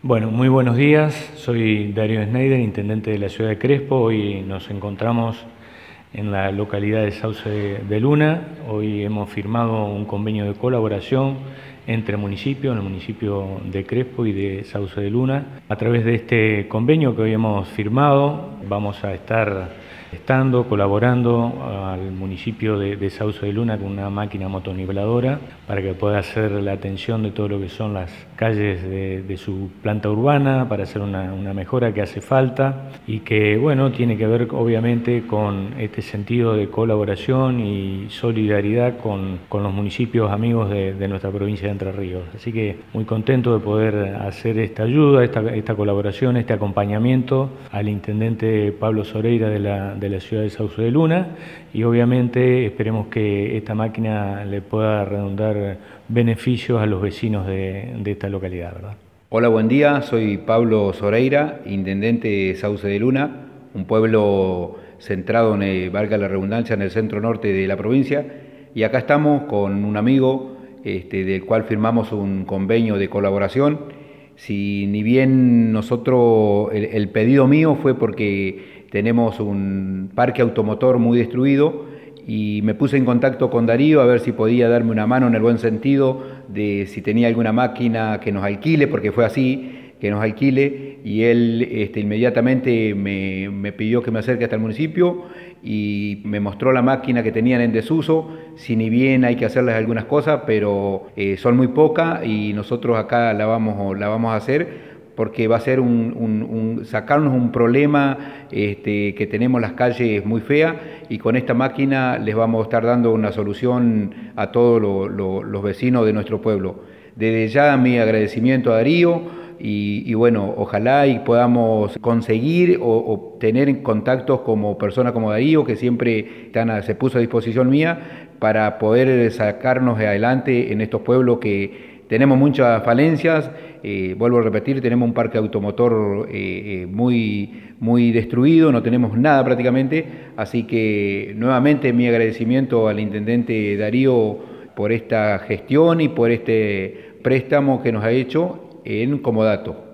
Bueno, muy buenos días. Soy Darío Schneider, intendente de la ciudad de Crespo. Hoy nos encontramos en la localidad de Sauce de Luna. Hoy hemos firmado un convenio de colaboración entre municipios, el municipio de Crespo y de Sauce de Luna. A través de este convenio que hoy hemos firmado, vamos a estar colaborando al municipio de Sauce de Luna con una máquina motonibladora para que pueda hacer la atención de todo lo que son las calles de su planta urbana, para hacer una mejora que hace falta y que, bueno, tiene que ver obviamente con este sentido de colaboración y solidaridad con los municipios amigos de nuestra provincia de Entre Ríos. Así que muy contento de poder hacer esta ayuda, esta colaboración, este acompañamiento al intendente Pablo Soreira de la ciudad de Sauce de Luna, y obviamente esperemos que esta máquina le pueda redundar beneficios a los vecinos de esta localidad, ¿verdad? Hola, buen día, soy Pablo Soreira, intendente de Sauce de Luna, un pueblo centrado, valga la redundancia, en el centro norte de la provincia, y acá estamos con un amigo del cual firmamos un convenio de colaboración. Si ni bien nosotros, el pedido mío fue porque tenemos un parque automotor muy destruido y me puse en contacto con Darío a ver si podía darme una mano en el buen sentido de si tenía alguna máquina que nos alquile, porque fue así, que nos alquile, y él inmediatamente me pidió que me acerque hasta el municipio y me mostró la máquina que tenían en desuso. Si ni bien hay que hacerles algunas cosas, pero son muy pocas y nosotros acá la vamos a hacer, porque va a ser sacarnos un problema que tenemos las calles muy feas, y con esta máquina les vamos a estar dando una solución a todos los vecinos de nuestro pueblo. Desde ya mi agradecimiento a Darío, y bueno, ojalá y podamos conseguir o tener contactos como personas como Darío, que siempre se puso a disposición mía para poder sacarnos adelante en estos pueblos que tenemos muchas falencias. Vuelvo a repetir, tenemos un parque automotor muy destruido, no tenemos nada prácticamente, así que nuevamente mi agradecimiento al intendente Darío por esta gestión y por este préstamo que nos ha hecho en comodato.